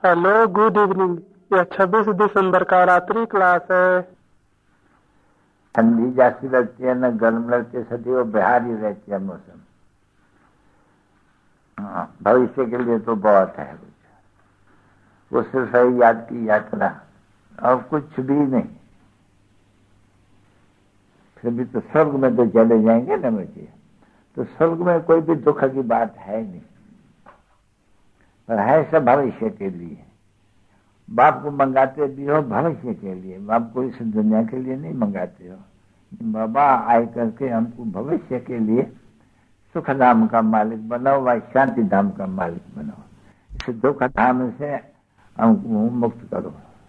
Hello, good evening. यह 26 दिसंबर का रात्रि क्लास है। ठंडी जाती लगती है, न गर्म लगती है, सदैव बिहार ही रहती है मौसम। भविष्य के लिए तो बहुत है वो सिर्फ है याद की यात्रा और कुछ भी नहीं। फिर भी तो स्वर्ग में तो चले जाएंगे ना मुझे, तो स्वर्ग में कोई भी दुख की बात है नहीं, पर है सब भविष्य के लिए। बाप को मंगाते भी हो भविष्य के लिए, बाप को इस दुनिया के लिए नहीं मंगाते हो। बाबा आए करके हमको भविष्य के लिए सुख धाम का मालिक बनाओ व शांति धाम का मालिक बनाओ। इस दुख धाम से हमको मुक्त करो।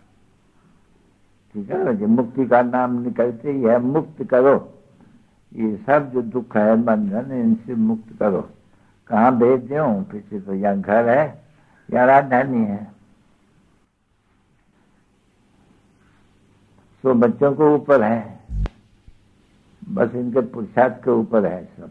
ठीक है ना जी, मुक्ति का नाम निकलते ही है मुक्त करो। ये सब जो दुख है बंधन, इनसे मुक्त करो। कहाँ भेज दूं? पीछे तो या घर है या राजधानी है। तो बच्चों को ऊपर है, बस इनके पुरुषार्थ के ऊपर है सब।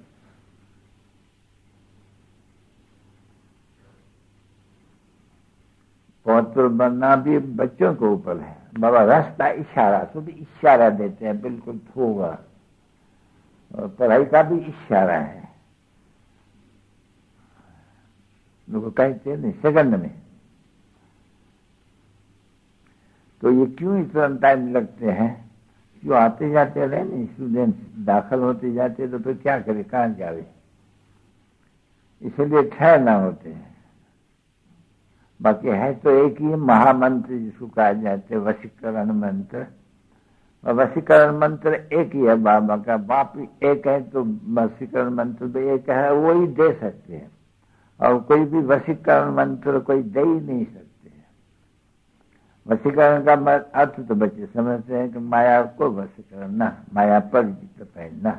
पौत्र बनना भी बच्चों के ऊपर है। बाबा रास्ता इशारा, तो भी इशारा देते हैं बिल्कुल थोड़ा, और पढ़ाई का भी इशारा है। लोग कहते नहीं सेकंड में, तो ये क्यों इतना टाइम लगते हैं? क्यों आते जाते रहे नहीं स्टूडेंट, दाखिल होते जाते तो फिर क्या करे, कहाँ जावे, इसलिए ठहरना होते हैं। बाकी है तो एक ही महामंत्र जिसको कहा जाते हैं वशीकरण मंत्र, और वशीकरण मंत्र एक ही है बाबा का। बाप एक है तो वशीकरण मंत्र भी एक है, वो ही दे सकते हैं। और कोई भी वशीकरण मंत्र कोई दे ही नहीं सकते। वशीकरण का अर्थ तो बच्चे समझते हैं कि माया को वश करना, माया पर जीत पहनना।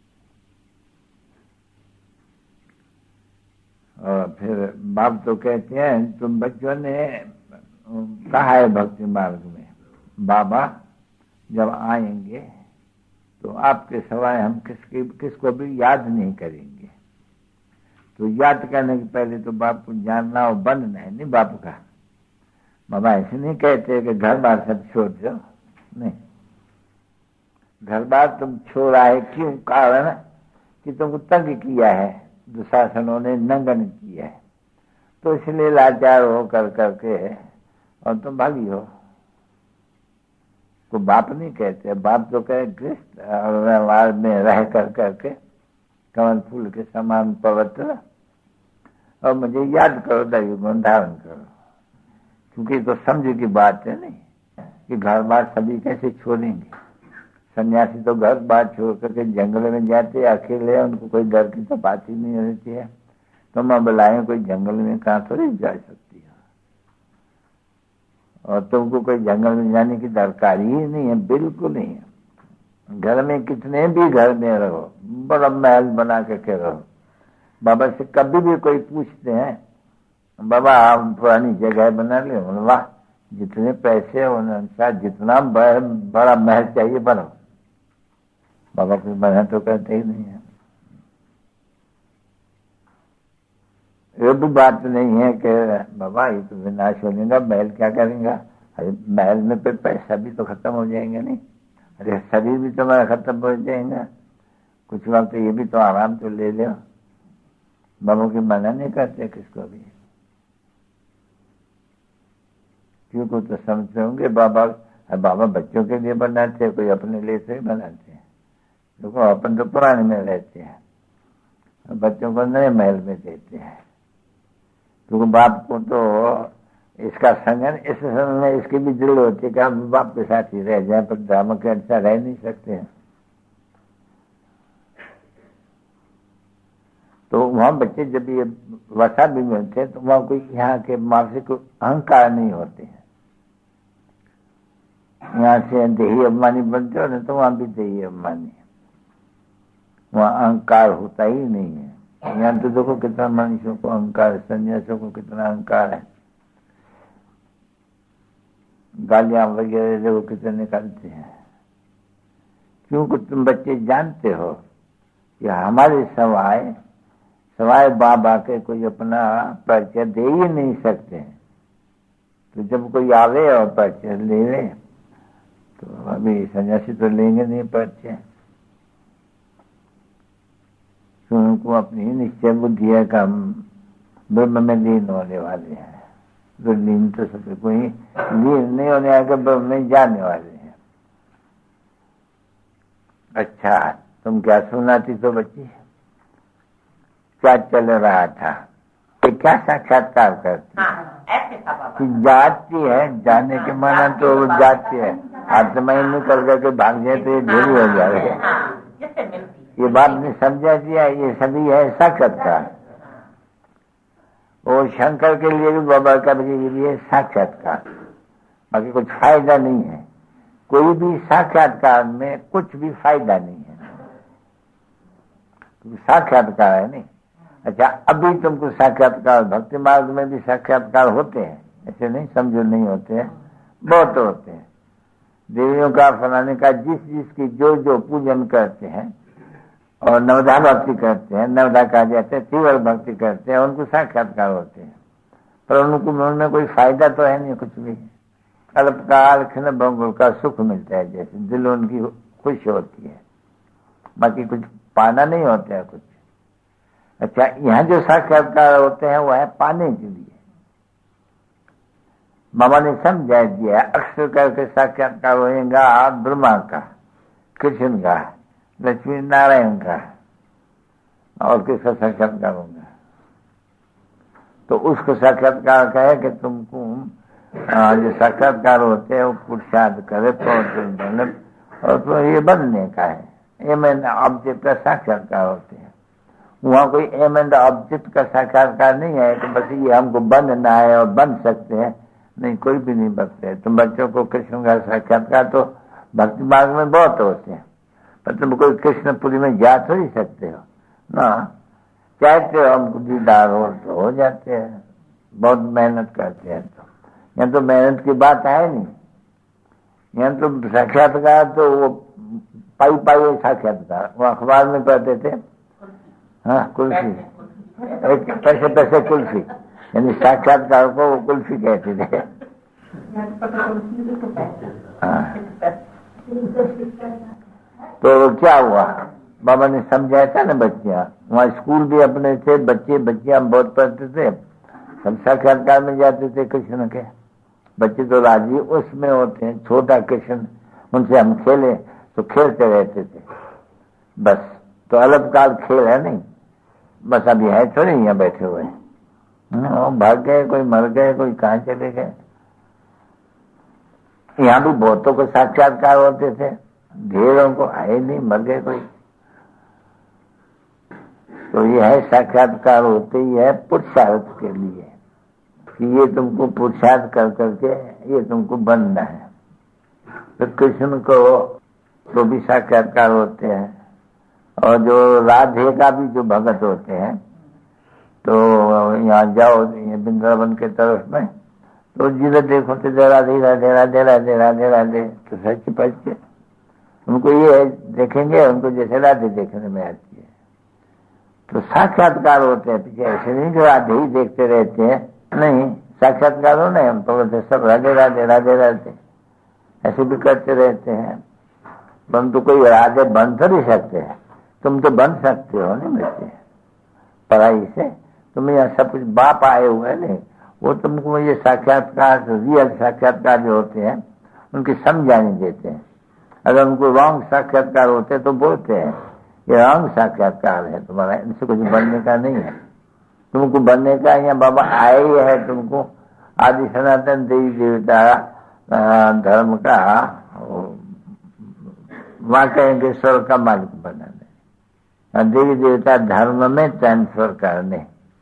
और फिर बाप तो कहते हैं तुम बच्चों ने कहा है भक्ति मार्ग में, बाबा जब आएंगे तो आपके सिवाय हम किसको भी याद नहीं करेंगे। तो याद करने के पहले तो बाप को जानना और बनना है नहीं बाप का। बाबा ऐसे नहीं कहते कि घर बार सब छोड़ दो, नहीं। घर बार तुम छोड़ा है क्यों? कारण कि तुमको तंग किया है, दुशासनों ने नंगन किया है, तो इसलिए लाचार हो कर करके और तुम भागी हो। तो बाप नहीं कहते, बाप तो कहे गृहस्थ और व्यवहार में रह कर करके कमल फूल के समान पवित्र, और मुझे याद करो, दैव गुण धारण करो। क्योंकि तो समझ की बात है नहीं कि घर बार सभी कैसे छोड़ेंगे। सन्यासी तो घर बार छोड़ करके जंगल में जाते अकेले, उनको कोई डर की तो बात ही नहीं रहती है। तो मैं बुलाए कोई जंगल में कहाँ थोड़ी जा सकती है, और तुमको कोई जंगल में जाने की दरकार ही नहीं है, बिल्कुल नहीं है। घर में कितने भी घर में रहो, बड़ा महल बना करके रहो। बाबा से कभी भी कोई पूछते हैं बाबा आप पुरानी जगह बना ले, वाह जितने पैसे अनुसार जितना बड़ा महल चाहिए बनो। बाबा कोई बना तो कहते ही नहीं है। ये भी बात नहीं है कि बाबा ये तो विनाश हो जाएगा, महल क्या करेंगे? अरे महल में फिर पैसा भी तो खत्म हो जाएंगे नहीं, अरे शरीर भी तुम्हारा खत्म हो जाएगा, कुछ वक्त ये भी तो आराम तो ले लो। बाबा की मना नहीं करते किसको भी, क्योंकि तो समझते होंगे बाबा बच्चों के लिए बनाते हैं, कोई अपने लिए से बनाते हैं। देखो अपन तो पुराने में रहते हैं, बच्चों को नए महल में देते हैं। क्योंकि बाप को तो इसका संगन इस समय में इसकी भी दिल होती है कि हम बाप के साथ ही रह जाए, पर ड्रामा के अनुसार रह नहीं सकते हैं। तो वहां बच्चे जब ये वसा भी मिलते हैं तो वहां कोई यहाँ के मानसिक अहंकार नहीं होते हैं। यहाँ से देही अभिमानी बनते हो ना, तो वहां भी देही अभिमानी, वहां अहंकार होता ही नहीं है। यहाँ तो देखो कितना मनुष्यों को अहंकार है, सन्यासियों को कितना अहंकार है। गालियां वगैरह देखो कितने निकालते हैं। क्योंकि तुम बच्चे जानते हो कि हमारे सवाए बाबा के कोई अपना परिचय दे ही नहीं सकते हैं। तो जब कोई आवे और परिचय ले ले, तो अभी सन्यासी तो लेंगे नहीं परिचय, तो उनको अपनी निश्चय बुद्धि है कि हम ब्रह्म में लीन होने वाले हैं। तो लीन तो सबसे कोई लीन नहीं होने आएगा, ब्रह्म में जाने वाले हैं। अच्छा, तुम क्या सुनाती तो बच्ची, क्या चल रहा था, तो क्या साक्षात्कार करती? कि जाती है, जाने के माना तो जाती है, आत्मा ही निकल करके भाग जाए तो ये ढेरी हो जाए। ये बात ने समझा दिया, ये सभी है साक्षात्कार। वो शंकर के लिए भी, बाबा का लिए साक्षात्कार, बाकी कुछ फायदा नहीं है। कोई भी साक्षात्कार में कुछ भी फायदा नहीं है, साक्षात्कार है नहीं। अच्छा, अभी तुमको साक्षात्कार भक्ति मार्ग में भी साक्षात्कार होते हैं, ऐसे नहीं समझो नहीं होते हैं, बहुत होते हैं। देवियों का फलाने का जिस जिसकी जो जो पूजन करते हैं और नवधा भक्ति करते हैं, नवधा का जैसे तीव्र भक्ति करते हैं, उनको साक्षात्कार होते हैं, पर उनको उनमें कोई फायदा तो है नहीं कुछ भी। अल्पकाल क्षण भंगुर का सुख मिलता है, जैसे दिल उनकी खुश होती है, बाकी कुछ पाना नहीं होता है कुछ। अच्छा, यहाँ जो साक्षात्कार होते हैं वो है पाने के लिए। मामा ने समझा दिया, अक्षर करके साक्षात्कार होगा ब्रह्मा का, कृष्ण का, लक्ष्मी नारायण का, और किसका साक्षात्कार होगा। तो उसको साक्षात्कार कहे कि तुमको जो साक्षात्कार होते हैं वो पुरुषार्थ करे और तो ये बनने का है, एम एंड ऑब्जेक्ट का साक्षात्कार होते हैं। वहाँ कोई एम एंड ऑब्जेक्ट का साक्षात्कार नहीं है कि बस ये हमको बनना है और बन सकते हैं, नहीं, कोई भी नहीं बनते। तुम बच्चों को कृष्ण का साक्षात्कार तो भक्ति मार्ग में बहुत होते हैं, पर तुम कोई कृष्णपुरी में जा तो ही सकते हो ना, चाहते हो हमको दीदार हो तो हो जाते हैं, बहुत मेहनत करते हैं। तो यहाँ तो मेहनत की बात है नहीं, यहाँ तो साक्षात्कार तो वो पाई पाई साक्षात्कार, वो अखबार में पढ़ते थे, हाँ, कुल्फी, एक पैसे पैसे कुल्फी, यानी साक्षात्कार को वो कुल्फी कहते थे। हाँ, तो क्या हुआ, बाबा ने समझाया था ना, बच्चियां वहाँ स्कूल भी अपने थे, बच्चे बच्चियां बहुत पढ़ते थे, सब साक्षात्कार में जाते थे कृष्ण के। बच्चे तो राजी उसमें होते हैं, छोटा कृष्ण, उनसे हम खेले तो खेलते रहते थे बस। तो अल्पकाल खेल है नहीं, बस अभी है थोड़े यहाँ बैठे हुए, भाग गए, कोई मर गए, कोई कहाँ चले गए। यहाँ भी बहुतों को साक्षात्कार होते थे, ढेरों को आए नहीं, मर गए कोई। तो ये है साक्षात्कार होते ही है पुरुषार्थ के लिए, कि ये तुमको पुरुषार्थ कर करके ये तुमको बनना है। तो कृष्ण को तो भी साक्षात्कार होते हैं, और जो राधे का भी जो भगत होते हैं, तो यहाँ जाओ ये वृंदावन के तरफ में, तो जिधर देखो तो राधे राधे राधे राधे राधे राधे, तो सच पच के उनको ये देखेंगे, उनको जैसे राधे देखने में आती है। तो साक्षात्कार होते हैं, पीछे ऐसे नहीं जो राधे ही देखते रहते हैं, नहीं, साक्षात्कार हो नहीं, हम तो सब राधे राधे राधे राधे ऐसे भी करते रहते हैं। परंतु कोई राधे बन तो नहीं सकते हैं, तुम तो बन सकते हो नहीं बच्चे, पढ़ाई से तुम यहाँ सब कुछ बाप आए हुए नहीं, वो तुमको ये साक्षात्कार रियल साक्षात्कार जो होते हैं उनकी समझाने देते हैं। अगर उनको रॉन्ग साक्षात्कार होते तो बोलते हैं ये रॉन्ग साक्षात्कार है तुम्हारा, इनसे कुछ बनने का नहीं है, तुमको बनने का यहाँ बाबा आए ही है, तुमको आदि सनातन देवी देवता धर्म का वहाँ कहेंगे स्वर्ग का मालिक बनाने, देवी देवता धर्म में ट्रांसफर करने।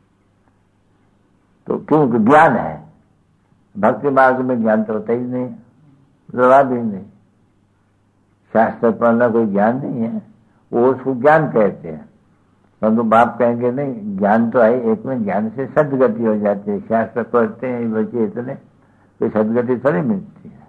तो क्योंकि ज्ञान है, भक्ति मार्ग में ज्ञान तो होता ही नहीं, जरा भी नहीं, शास्त्र पढ़ना कोई ज्ञान नहीं है, वो उसको ज्ञान कहते हैं। परंतु बाप कहेंगे नहीं, ज्ञान तो है एक में, ज्ञान से सदगति हो जाती है। शास्त्र पढ़ते हैं बच्चे इतने, कोई सदगति थोड़ी मिलती है।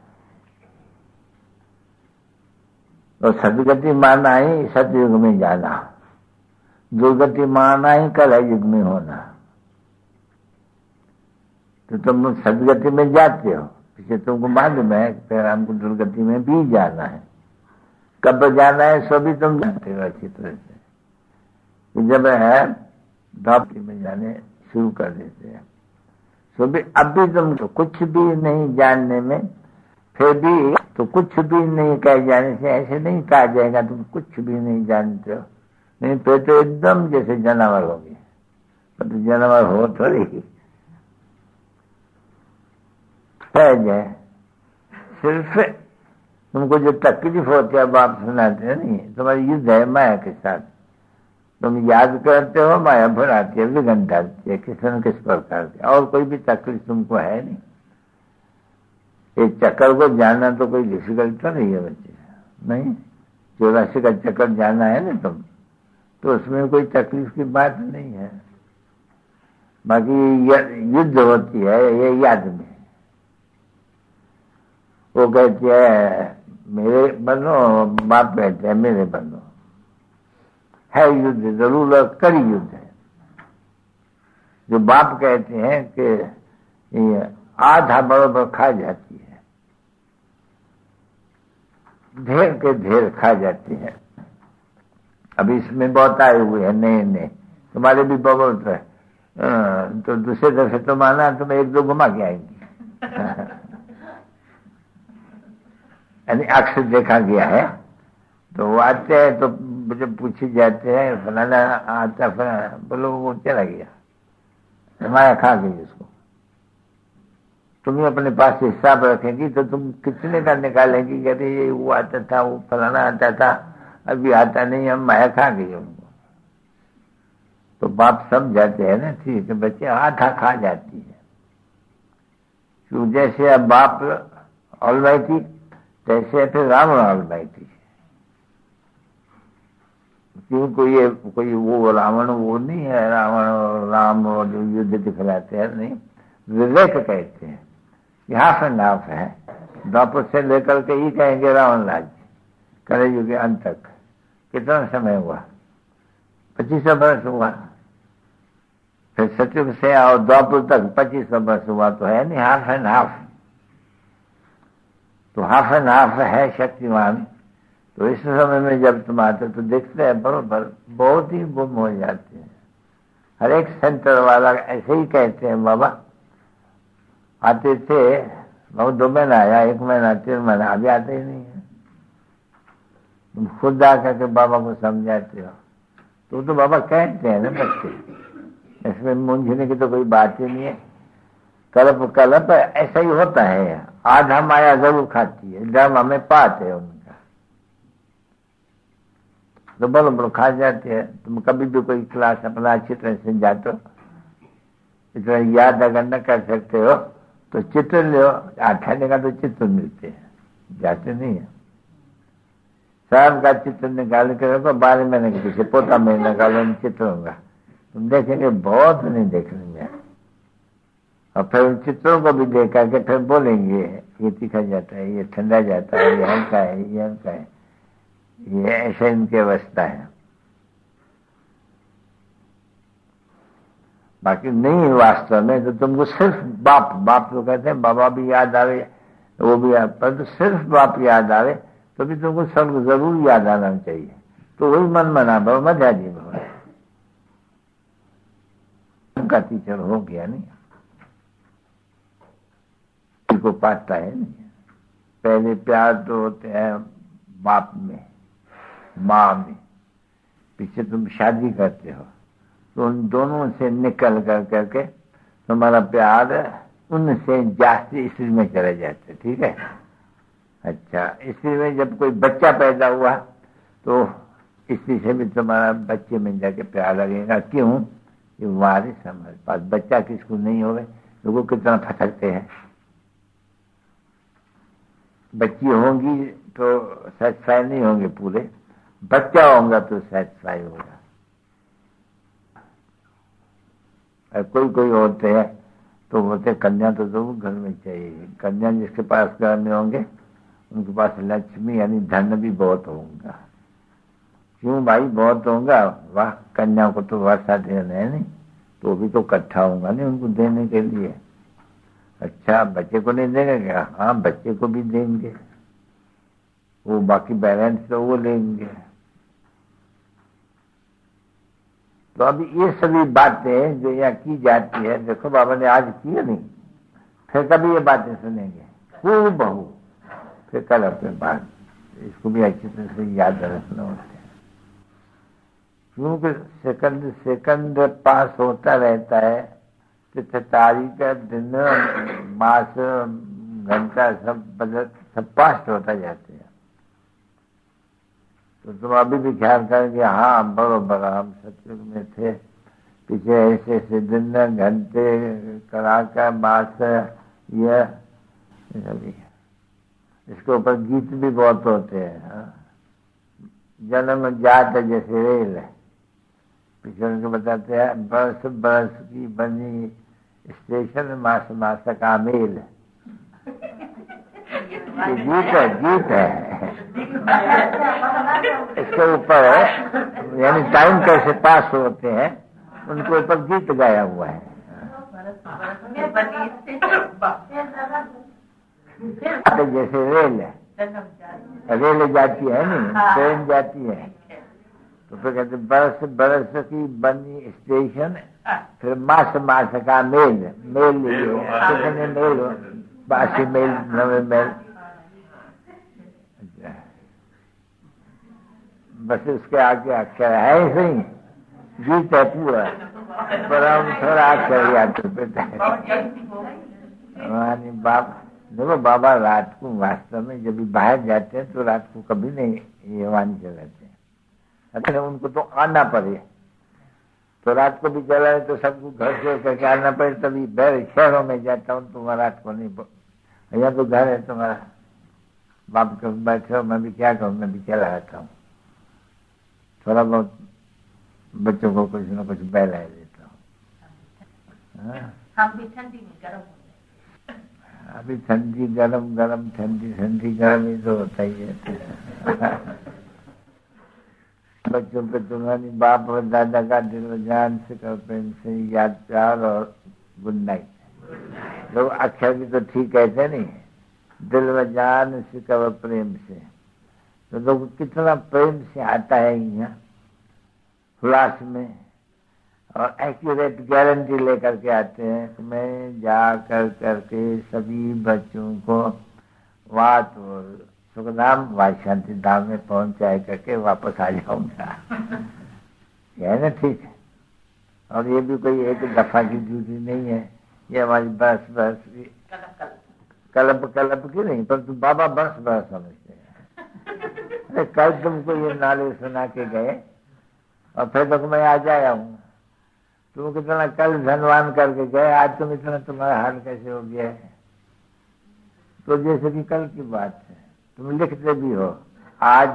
और सदगति माना ही सतयुग में जाना, दुर्गति माना ही कल युग में होना। तो तुम सदगति में जाते हो, इसलिए तुमको मालूम है फिर हमको दुर्गति में भी जाना है। कब जाना है सो भी तुम जानते हो अच्छी तरह से। जब है धौपती में जाने शुरू कर देते हैं सो भी अब भी तुम तो कुछ भी नहीं जानने में, फिर भी तो कुछ भी नहीं कह जाने से ऐसे नहीं कहा जाएगा तुम कुछ भी नहीं जानते हो, नहीं फिर तो एकदम जैसे जानवर हो गए। तो जानवर हो थोड़ी है, सिर्फ तुमको जो तकलीफ होती है अब आप सुनाते हैं नहीं, तुम्हारी युद्ध है माया के साथ। तुम याद करते हो माया भुलाती है, विघन डालती है किस न किस प्रकार की, और कोई भी तकलीफ तुमको है नहीं। इस चक्कर को जानना तो कोई डिफिकल्ट तो नहीं है बच्चे, नहीं 84 का चक्कर जाना है ना तुम, तो उसमें कोई तकलीफ की बात नहीं है। बाकी युद्ध होती है ये याद में। वो कहती है मेरे बनो, बाप कहते हैं मेरे बनो। है युद्ध जरूर और कड़ी युद्ध है। जो बाप कहते हैं कि ये आधा बरोबर खा जाती है, ढेर के ढेर खा जाती है। अभी इसमें बहुत आए हुए हैं नए नए, तुम्हारे भी बहुत है, तो दूसरे दफे तो माना तुम एक दो घुमा के आएंगी। यानी अक्सर देखा गया है। तो वो आते हैं तो जब पूछे जाते हैं फलाना आता फलाना, बोलो वो चला गया, माया खा गई उसको। तुम्हें अपने पास हिसाब रखेंगी तो तुम कितने का निकालेंगी, कहते ये वो आता था, वो फलाना आता था, अभी आता नहीं, हम माया खा गई उनको। तो बाप सब जाते हैं ना, ठीक है बच्चे आधा खा जाती है। क्यों जैसे अब बाप ऑलमाइटी तैसे फिर रावण ऑलमाइटी। क्यों कोई वो रावण वो नहीं है, रावण राम जो युद्ध दिखलाते हैं नहीं, विवेक कहते हैं कि हाफ एंड हाफ है। द्वापर से लेकर के ही कहेंगे रावण राज्य कलयुग के अंत तक कितना समय हुआ, 2500 वर्ष हुआ। फिर सतयुग से और द्वापर तक 2500 वर्ष हुआ, तो है नहीं हाफ एंड हाफ। तो हाफ एंड हाफ है शक्तिमान। तो इस समय में जब तुम आते तो देखते हैं बरोबर बहुत ही गुम हो जाते हैं। हर एक सेंटर वाला ऐसे ही कहते हैं, बाबा आते थे बहुत 2 महीना आया, 1 महीना 3 महीना, अभी आते ही नहीं है। तुम खुद आकर के बाबा को समझाते हो तो बाबा कहते हैं ना बच्चे, इसमें मूंझने की तो कोई बात ही नहीं है। कल्प कल्प ऐसा ही होता है, आधा माया जरूर खाती है, जब हमें पाते है उनका तो बरोबर खा जाते हैं। तुम कभी भी कोई क्लास अपना अच्छी तरह से जाते हो, इतना याद अगर न कर सकते हो तो चित्र लो, आठाने का तो चित्र मिलते हैं, जाते नहीं है। शाम का चित्र निकाल के रखो, 12 महीने के पीछे पोता में निकालो चित्र होगा, तुम देखेंगे बहुत नहीं देखने में। और फिर उन चित्रों को भी देख करके फिर बोलेंगे ये तीखा जाता है, ये ठंडा जाता है, ये हल्का है, ये हल्का है, ये ऐसे इनकी अवस्था है। बाकी नहीं वास्तव में तो तुमको सिर्फ बाप तो कहते हैं, बाबा भी याद आवे वो भी याद, पर तो सिर्फ बाप याद आवे तो भी तुमको स्वर्ग जरूर याद आना चाहिए। तो वही मन मना भाव मध्या जी भाव उनका टीचर हो गया नहीं को पाता है नहीं। पहले प्यार तो होते हैं बाप में, माँ में, पीछे तुम शादी करते हो तो उन दोनों से निकल करके तुम्हारा प्यार उनसे जास्ती स्त्री में चले जाते, ठीक है। अच्छा, स्त्री में जब कोई बच्चा पैदा हुआ तो स्त्री से भी तुम्हारा बच्चे में जाके प्यार लगेगा। क्यों? ये वारिस हमारे पास, बच्चा किसको नहीं होवे, लोगों कितना फटकते हैं। बच्ची होंगी तो सेटिस्फाई नहीं होंगे पूरे, बच्चा होगा तो सेटिस्फाई होगा। कोई होते हैं तो बोलते कन्या तो जरूर घर में चाहिए। कन्या जिसके पास घर में होंगे उनके पास लक्ष्मी यानी धन भी बहुत होगा। क्यों भाई बहुत होगा? वाह, कन्या को तो वर्षा देना है नहीं, तो भी तो इकट्ठा होगा नहीं उनको देने के लिए। अच्छा, बच्चे को नहीं देंगे क्या? हाँ, बच्चे को भी देंगे, वो बाकी बैलेंस तो वो लेंगे। तो अभी ये सभी बातें जो यहाँ की जाती है, देखो बाबा ने आज की है नहीं, फिर कभी ये बातें सुनेंगे खूब बहु, फिर कल अपने बात, इसको भी अच्छी तरह से याद रखना होता है, क्योंकि सेकंड सेकंड पास होता रहता है, तो तारीख का दिन मास घंटा सब पास होता जाते हैं। तो तुम अभी भी ख्याल करेंगे, हाँ बरोबर हम सत्युग में थे, पीछे ऐसे ऐसे दिन घंटे कड़ाका मास, यह सभी। इसके ऊपर गीत भी बहुत होते हैं। जन्म जात जैसे रेल है, पीछे उनको बताते हैं, बरस बरस की बनी स्टेशन, मास मास का मेल। ये गीत है, गीत है। इसके ऊपर यानी टाइम कैसे पास होते हैं, उनके ऊपर गीत गाया हुआ है। जैसे रेल है, रेल जाती है नहीं, ट्रेन जाती है, तो फिर कहते बरस बरस की बनी स्टेशन, फिर मास मास का मेल, मेल कितने मेल, बासी मेल, नवे मेल। बस उसके आगे अक्षर है ही सही, गीत है पूरा, पर हम थोड़ा अक्षर याद करते हैं। बाप देखो, बाबा रात को वास्तव में जब भी बाहर जाते हैं तो रात को कभी नहीं ये वाणी चलाते हैं। अच्छा, उनको तो आना पड़े, तो रात को भी चला है तो सबको घर से करके आना पड़े, तभी बैर शहरों में जाता हूँ तो मैं रात को नहीं, यहाँ तो घर है तुम्हारा, बाप को बैठे हो, मैं भी क्या करूँ, मैं भी चला रहता हूँ, थोड़ा बहुत बच्चों को कुछ न कुछ बहला देता हूँ। हम भी ठंडी में गर्म हो गए, अभी ठंडी गरम गरम, ठंडी ठंडी गरम ही तो होता ही है। बच्चों पे तुम्हारी बाप और दादा का दिल जान से कर प्रेम से याद प्यार और गुड नाइट। लोग अक्षर भी तो ठीक कहते नहीं, दिल व जान से कवर प्रेम से, तो लोग कितना प्रेम से आता है यहाँ क्लास में, और एक्यूरेट गारंटी लेकर के आते हैं कि मैं जा कर करके सभी बच्चों को वात और सुखधाम व शांति धाम में पहुंचाए करके वापस आ जाऊंगा। यह ना ठीक है, और ये भी कोई एक दफा की ड्यूटी नहीं है, ये हमारी बस बस कल्प कल्प की नहीं, परंतु बाबा बस बस समझते हैं। अरे कल तुमको ये नाले सुना के गए और फिर तक मैं आ जाया हूँ, तुम कितना कल धनवान करके गए, आज तुम इतना तुम्हारा हाल कैसे हो गया है। तो जैसे कि कल की बात है, तुम लिखते भी हो, आज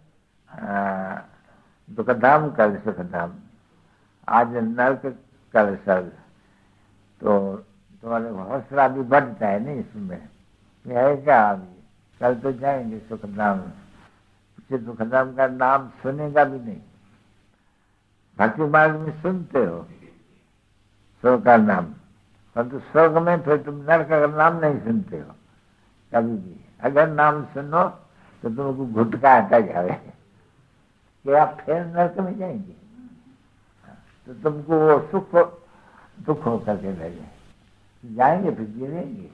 दुखधाम कल सुखधाम, आज नर्क कल स्वर्ग, तो तुम्हारे हौसला भी बढ़ता है नहीं इसमें, है क्या? अभी कल तो जाएंगे सुखधाम, पीछे दुखधाम का नाम सुनेगा भी नहीं। भक्ति मार्ग में सुनते हो स्वर्ग का नाम, परंतु स्वर्ग में फिर तुम नरक का नाम नहीं सुनते हो कभी भी। अगर नाम सुनो तो तुमको घुटका आता जाए कि आप फिर नरक में जाएंगे, तो तुमको वो सुख दुख होकर के लगे, जाएंगे फिर जीवेंगे।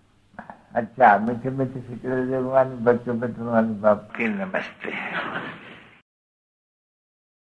अच्छा, मीठे मीठे सिकरे भगवान बच्चों पे तुम्हारे बाप की नमस्ते।